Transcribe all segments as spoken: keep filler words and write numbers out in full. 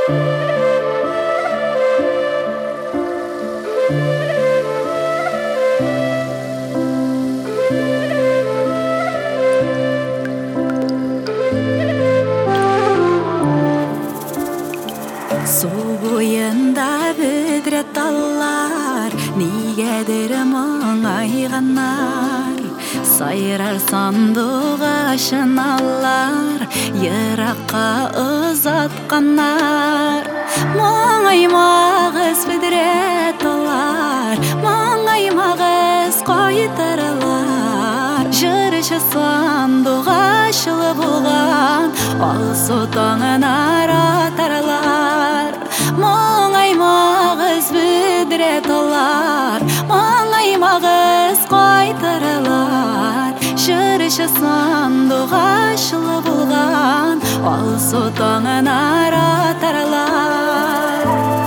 Su boyunda büdre tallar, nigedir moңайганар. Сайрар сандуға шыналар, йыракка узатканар. Моңаймагыз büdre tallar, моңаймагыз кайтырылар. Жырышы сандуға шылы булган, алсу таңынар атарлар. Моңаймагыз büdre tallar, моңаймагыз кайтырылар. Жырышы сандуға шылы булган, алсу таңынар атарлар.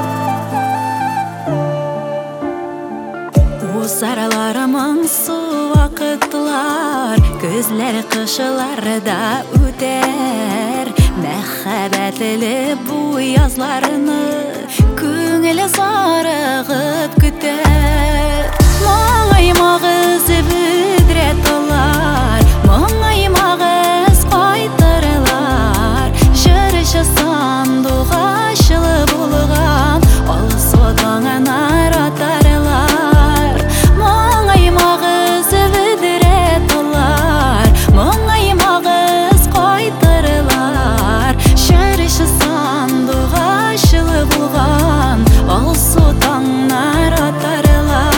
Сараларымың су вакытлар, күзләр кышыларда үтәр. Мәхәббәтле бу язларны күңел сарыгып көтәр. Моңаймагыз büdre tallar, моңаймагыз кайтырылар. Жырышы сандуға шылы булган, алсу таңынар атарлар. Моңаймагыз büdre tallar, моңаймагыз кайтырылар. Жырышы сандуға шылы булган, алсу таңнар атарлар.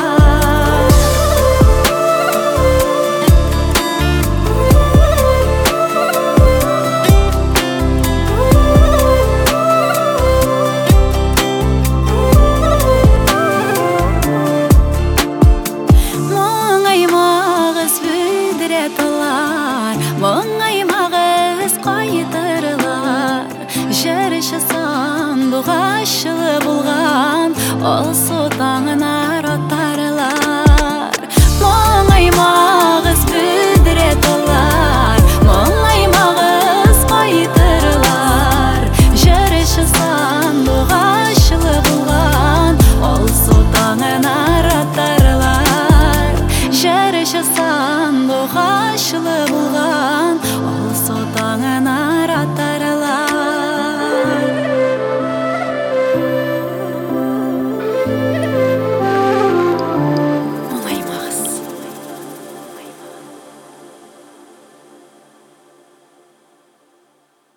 Моңаймагыз büdre tallar, моңаймагыз кайтырылар. Жырышы сандуға шылы булган, алсу таңына